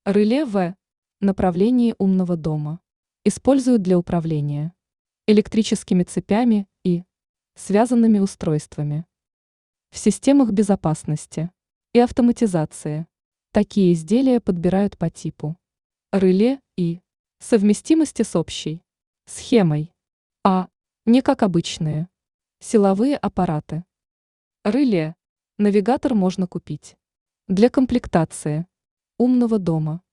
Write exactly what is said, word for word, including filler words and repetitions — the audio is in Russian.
Реле в направлении умного дома используют для управления электрическими цепями и связанными устройствами в системах безопасности и автоматизации. Такие изделия подбирают по типу реле и совместимости с общей схемой, а не как обычные силовые аппараты. Реле навигатор можно купить для комплектации умного дома.